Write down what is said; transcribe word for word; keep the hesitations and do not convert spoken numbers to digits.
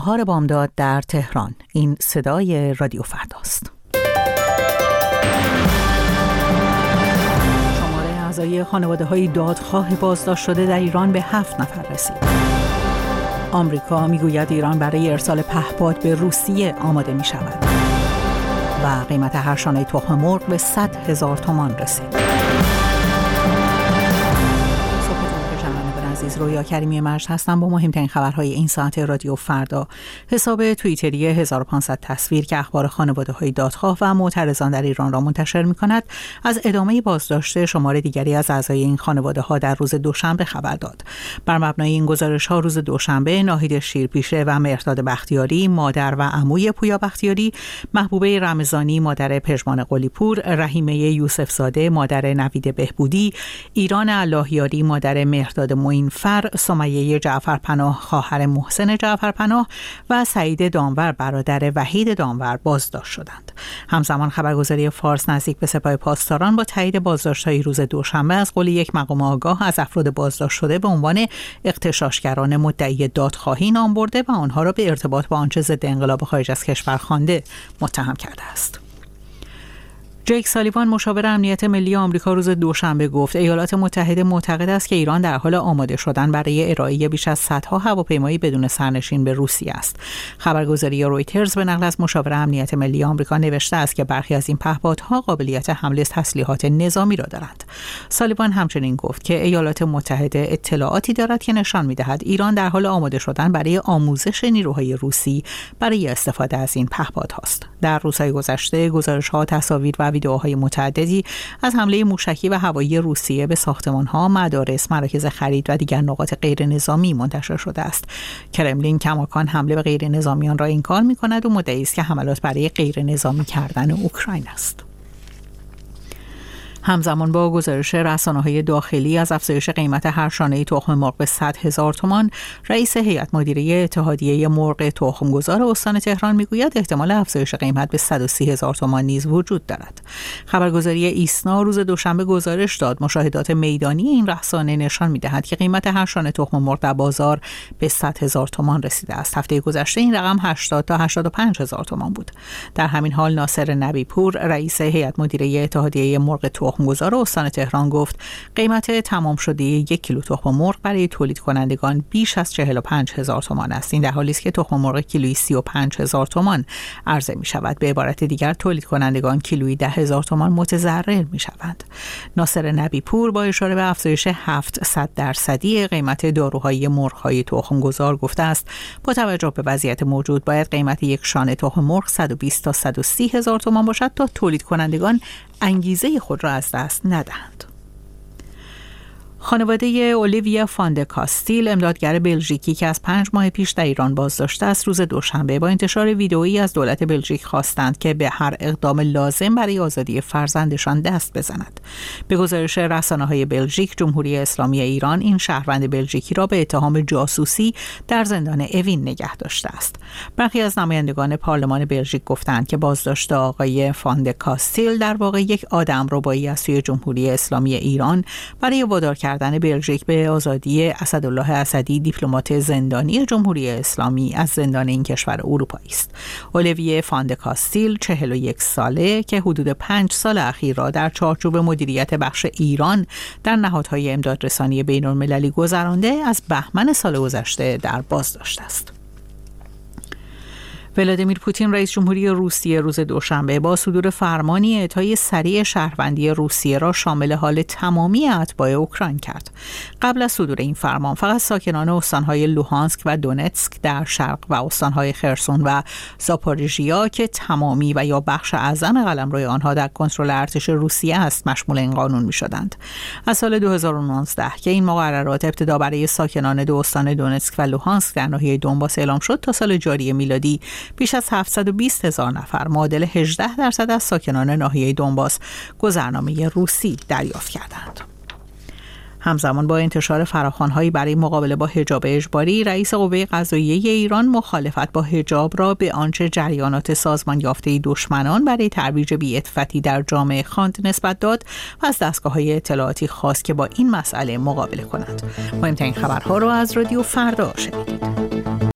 هار بامداد در تهران. این صدای رادیو فرداست. شماره اعضای خانواده‌های دادخواه بازداشت شده در ایران به هفت نفر رسید. آمریکا میگوید ایران برای ارسال پهپاد به روسیه آماده می شود. و قیمت هر شانه تخم مرغ به صد هزار تومان رسید. عزیز، رویا کریمی مرج هستم با مهمترین خبرهای این ساعت رادیو فردا. حساب توییتری هزار و پانصد تصویر که اخبار خانواده‌های دادخواه و معترضان در ایران را منتشر می‌کند، از ادامه بازداشت شمار دیگری از اعضای این خانواده‌ها در روز دوشنبه خبر داد. بر مبنای این گزارش‌ها روز دوشنبه ناهید شیرپیشه و مهرداد بختیاری مادر و عموی پویا بختیاری، محبوبه رمضانی مادر پژمان قلی‌پور، رحیمه یوسف زاده مادر نوید بهبودی، ایران اللهیاری مادر مهرداد معین فر، سمیه جعفرپناه خواهر محسن جعفرپناه و سعید دانور برادر وحید دانور بازداشت شدند. همزمان خبرگزاری فارس نزدیک به سپاه پاسداران با تایید بازداشت‌های روز دوشنبه از قول یک مقام آگاه از افراد بازداشت شده به عنوان اغتشاشگران مدعی دادخواهی نام برده و آنها را به ارتباط با آنچه ضد انقلاب خارج از کشور خوانده متهم کرده است. جیک سالیوان مشاور امنیت ملی آمریکا روز دوشنبه گفت ایالات متحده معتقد است که ایران در حال آماده شدن برای ارائه بیش از صدها هواپیمایی بدون سرنشین به روسیه است. خبرگزاری رویترز به نقل از مشاور امنیت ملی آمریکا نوشته است که برخی از این پهپادها قابلیت حمل تسلیحات نظامی را دارند. سالیوان همچنین گفت که ایالات متحده اطلاعاتی دارد که نشان می‌دهد ایران در حال آماده شدن برای آموزش نیروهای روسی برای استفاده از این پهپادهاست. در روزهای گذشته گزارش‌ها، تصاویر و ویدئوهای متعددی از حمله موشکی و هوایی روسیه به ساختمان‌ها، مدارس، مراکز خرید و دیگر نقاط غیر نظامی منتشر شده است. کرملین کماکان حمله به غیر نظامیان را انکار می‌کند و مدعی است که حملات برای غیر نظامی کردن اوکراین است. همزمان با گزارش رسانه‌های داخلی از افزایش قیمت هر شانه تخم مرغ به صد هزار تومان، رئیس هیئت مدیره اتحادیه مرغ تخمگذار استان تهران میگوید احتمال افزایش قیمت به صد و سی هزار تومان نیز وجود دارد. خبرگزاری ایسنا روز دوشنبه گزارش داد مشاهدات میدانی این رسانه نشان می‌دهد که قیمت هر شانه تخم مرغ در بازار به صد هزار تومان رسیده است. هفته گذشته این رقم هشتاد تا هشتاد و پنج هزار تومان بود. در همین حال ناصر نبی‌پور رئیس هیئت مدیره اتحادیه مرغ تخمگذار استان تهران گفت قیمت تمام شده یک کیلو تخم مرغ برای تولید کنندگان بیش از چهل و پنج هزار تومان است. این در حالی است که تخم مرغ کیلویی سی و پنج هزار تومان عرضه می شود. به عبارت دیگر تولید کنندگان کیلویی ده هزار تومان متضرر می شوند. ناصر نبی‌پور با اشاره به افزایش هفتصد درصدی قیمت داروهای مرغ‌های تخمگذار گفته است با توجه به وضعیت موجود باید قیمت یک شانه تخم مرغ صد و بیست تا صد و سی هزار تومان باشد تا تولید کنندگان انگیزه خود را از دست ندهند. خانواده اولیویا فاندکاستیل، امدادگر بلژیکی که از پنج ماه پیش در ایران بازداشته است، روز دوشنبه با انتشار ویدئویی از دولت بلژیک خواستند که به هر اقدام لازم برای آزادی فرزندشان دست بزند. به گزارش رسانه‌های بلژیک، جمهوری اسلامی ایران این شهروند بلژیکی را به اتهام جاسوسی در زندان اوین نگه داشته است. برخی از نمایندگان پارلمان بلژیک گفتند که بازداشت آقای فاندکاستیل در واقع یک آدمربایی از سوی جمهوری اسلامی ایران برای وادار کردن بلژیک به آزادی اسدالله اسدی، دیپلمات زندانی جمهوری اسلامی، از زندان این کشور اروپایی است. اولیویه فاندکاستیل چهل و یک ساله که حدود پنج سال اخیر را در چارچوب مدیریت بخش ایران در نهادهای امدادرسانی بین‌المللی گذرانده، از بهمن سال گذشته در بازداشت است. ولادیمیر پوتین رئیس جمهوری روسیه روز دوشنبه با صدور فرمانی اعطای سریع شهروندی روسیه را شامل حال تمامی اتباع اوکراین کرد. قبل از صدور این فرمان فقط ساکنان استانهای لوهانسک و دونتسک در شرق و استانهای خرسون و زاپاریژیا که تمامی و یا بخش اعظم قلمرو آنها در کنترل ارتش روسیه است مشمول این قانون می‌شدند. از سال دو هزار و نوزده که این مقررات ابتدا برای ساکنان دو استان دونتسک و لوهانسک در ناحیه دونباس اعلام شد، تا سال جاری میلادی بیش از هفتصد و بیست هزار نفر، معادل هجده درصد از ساکنان ناحیه دونباس، گذرنامه روسی دریافت کردند. همزمان با انتشار فراخوان‌هایی برای مقابله با حجاب اجباری، رئیس قوه قضاییه ایران مخالفت با حجاب را به آنچه جریانات سازمان یافته دشمنان برای ترویج بی‌عطفتی در جامعه خواند نسبت داد و از دستگاه‌های اطلاعاتی خواست که با این مسئله مقابله کنند. مهمترین خبرها را از رادیو فردا شنیدید.